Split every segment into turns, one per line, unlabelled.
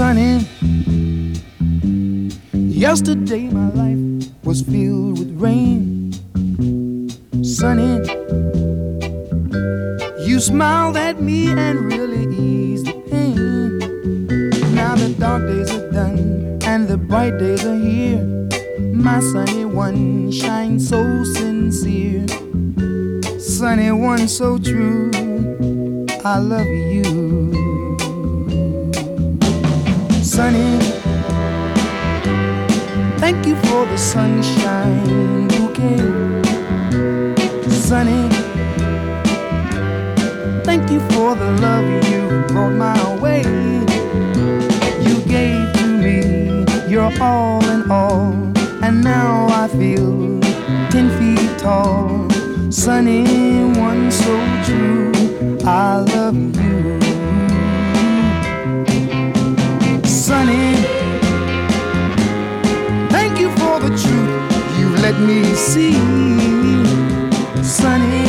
Sunny. Yesterday my life was filled with rain. Sunny, you smiled at me and really eased the pain. Now the dark days are done and the bright days are here. My sunny one shines so sincere. Sunny one so true, I love you. Sunny, thank you for the sunshine bouquet. Sunny, thank you for the love you brought my way. You gave to me your all in all, and now I feel 10 feet tall. Sunny one so true, I love you. Sunny, thank you for the truth you let me see. Sunny,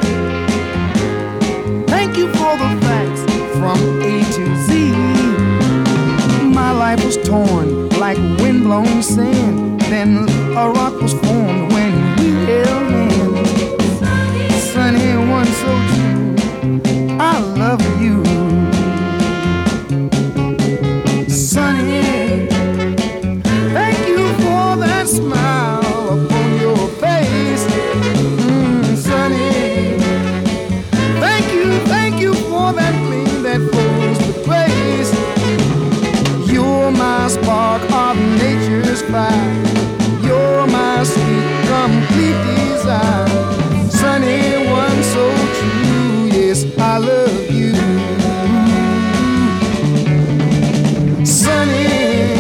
thank you for the facts from A to Z. My life was torn like windblown sand, then a rock was formed when we held hands. Sunny one so true, I love you. Sunny, thank you for that smile upon your face. Sunny, thank you for that gleam that flows with grace. You're my spark of nature's fire. You're my sweet, complete desire. Sunny one so true, yes, I love you. Sunny,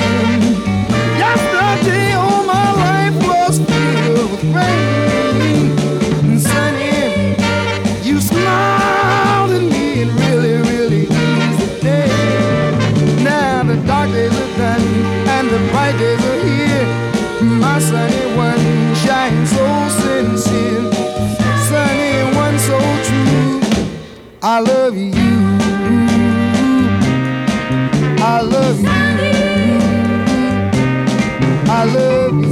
yesterday all my life was filled with rain. Sunny, you smiled at me and really, really eased the day. Now the dark days are done and the bright days are here. My sunny one shines so sincere. Sunny one so true, I love you. I love you. I love you.